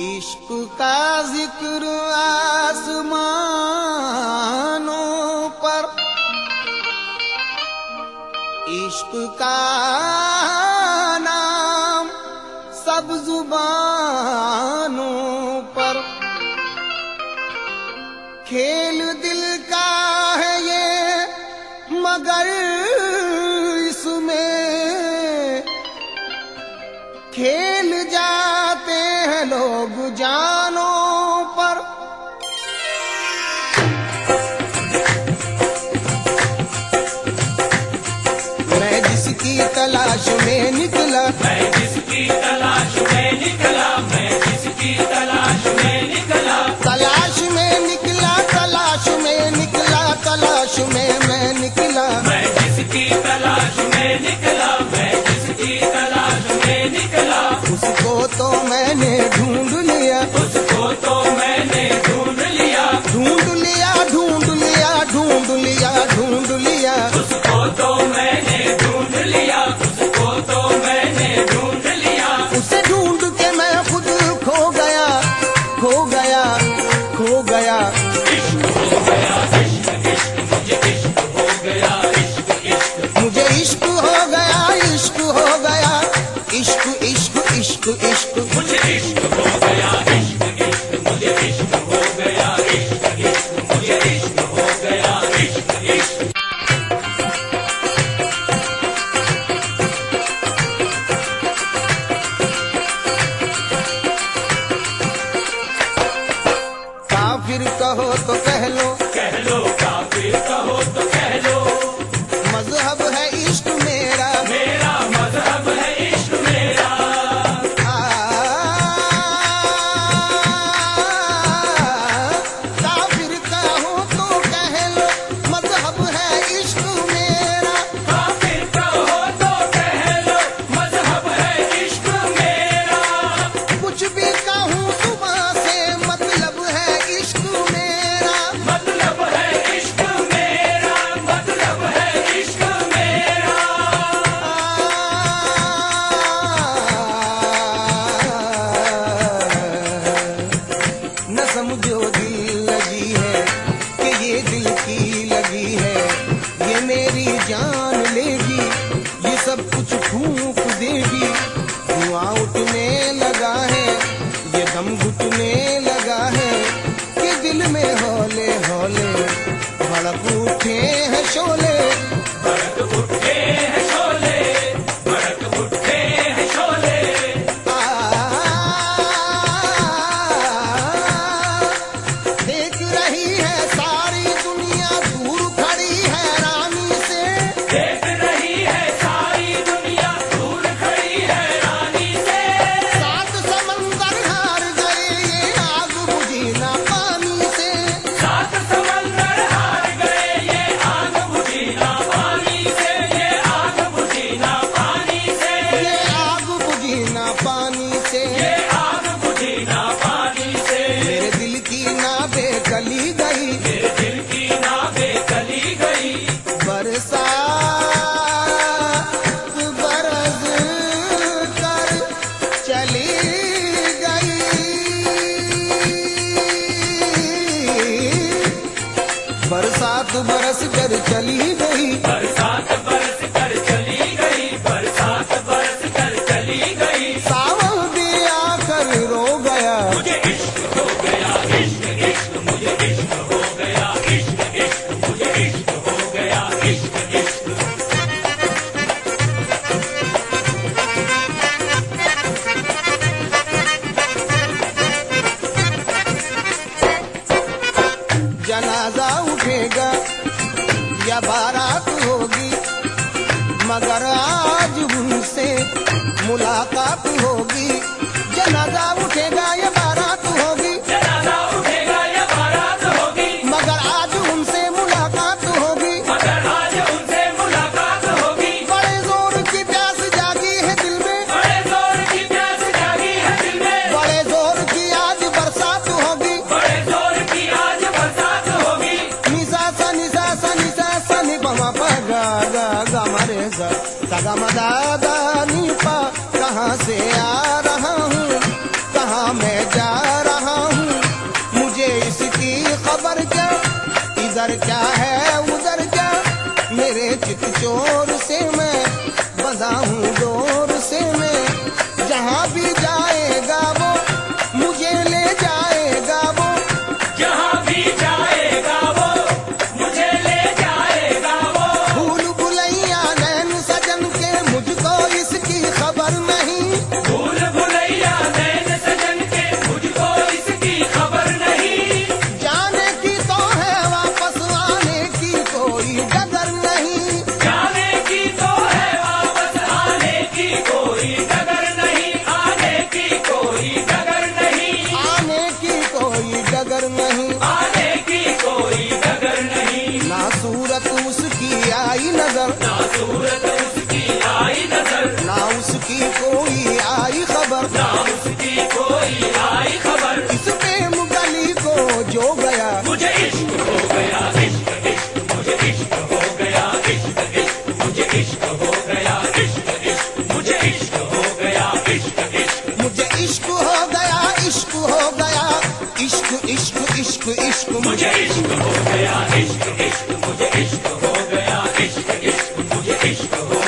इश्क का जिक्र आसमानों पर, इश्क का नाम सब जुबानों पर, खेल दिल का है ये मगर इसमें खेल जाते हैं लोग जानों पर। मैं जिसकी तलाश में निकला, मैं जिसकी तलाश में निकला, मैं जिसकी तलाश में निकला, तलाश में निकला, तलाश में निकला, तलाश में मैं निकला। मैं जिसकी तलाश में निकला, मैं जिसकी तलाश में निकला, उसको तो मैंने ढूंढ लिया, उसको तो मैंने ढूंढ लिया, ढूंढ लिया, ढूंढ लिया, ढूंढ लिया, ढूंढ लिया। उसको तो मैंने ढूंढ लिया, उसको तो मैंने ढूंढ लिया। उसे ढूंढ के मैं खुद खो गया, खो गया, खो गया। इश्क हो गया, इश्क इश्क मुझे इश्क हो गया, इश्क इश्क मुझे इश्क हो गया, इश्क हो गया, इश्क इश्क इश्क इश्क। मुझे इश्क हो गया, इश्क इश्क मुझे इश्क हो गया, इश्क इश्क मुझे इश्क हो गया, इश्क इश्क। काफिर कहो तो कह लो, कह लो काफिर कहो तो कह लो, मजहब है इश्क मेरा, मेरा मजहब है इश्क मेरा। काफिर कहो तो कह लो, मजहब है इश्क मेरा। काफिर कहो तो कह लो, मजहब है इश्क मेरा। कुछ भी कहूँ सुबह से मतलब है इश्क मेरा, मतलब है इश्क मेरा, मतलब है इश्क मेरा। न समझो दिल लगी है कि ये दिल की लगी है, ये मेरी जान लेगी, ये सब कुछ फूंक देगी। धुआं उठने लगा है, ये दम घुटने लगा है, कि दिल में हौले हौले भड़क उठे हैं शोले। भड़क उठे हैं शोले, भड़क उठे हैं शोले। देख रही है सारी दुनिया दूर खड़ी है रानी से, देख रही है सारी दुनिया दूर खड़ी है रानी से। सात समंदर हार गए ये आग बुझी ना पानी से, सात समंदर हार गए ये आग बुझी ना पानी से, ये आग बुझी ना पानी से, ये आग बुझी ना पानी से। ये आग बुझी ना पानी से। मेरे दिल की नावें गली गई, मेरे दिल की नावें गली गई, बरसात बरस कर चली गई, बरसात बरस कर चली गई। बरसात बरस कर चली गई, बरसात बरस कर चली गई। सावन भी आकर रो गया, मुझे इश्क हो गया, इश्क इश्क मुझे इश्क हो गया, इश्क इश्क मुझे इश्क हो गया, इश्क इश्क। जनाजा उठेगा या बारात होगी, मगर आज उनसे मुलाकात होगी। जनाजा उठेगा या बारात होगी, जनाजा उठेगा या बारात होगी, मगर आज उनसे मुलाकात होगी। मगर आज उनसे मुलाकात होगी। बड़े जोर की प्यास जागी है दिल में, बड़े जोर की प्यास जागी है दिल में, बड़े जोर की आज बरसात होगी। बड़े जोर की आज बरसात होगी। निसा सा निसा सा निसा सा नि पमा पा गा गा गा मरे सा सा गा मा दा दा नि पा। कहाँ से आ रहा हूँ, कहाँ मैं जा इधर क्या है उधर क्या, मेरे चित चोर से मैं बंधा हूँ डोर से मैं। जहाँ भी जाएगा वो मुझे ले जाएगा वो, जहाँ भी जाएगा वो मुझे ले जाएगा वो। भूल भुलैया नैन सजन के मुझको इसकी खबर नहीं, भूल भुलैया नैन सजन के मुझको इसकी खबर नहीं। जाने की तो है वापस आने की कोई डगर नहीं, जाने की तो है वापस आने की कोई डगर नहीं, आने की कोई डगर नहीं, आने की कोई डगर नहीं। आने की कोई डगर नहीं। ना सूरत उसकी आई नजर, ना सूरत उसकी आई नजर, ना उसकी कोई आई खबर, ना उसकी कोई आई खबर। इस प्रेम गली को जो गया मुझे इश्क हो गया, इश्क इश्क मुझे इश्क हो गया, इश्क इश्क मुझे इश्क हो गया, इश्क इश्क मुझे इश्क हो गया, इश्क इश्क मुझे इश्क हो गया, इश्क हो गया, इश्क इश्क इश्क इश्क मुझे इश्क हो गया, इश्क इश्क मुझे इश्क हो गया, इश्क इश्क मुझे इश्क हो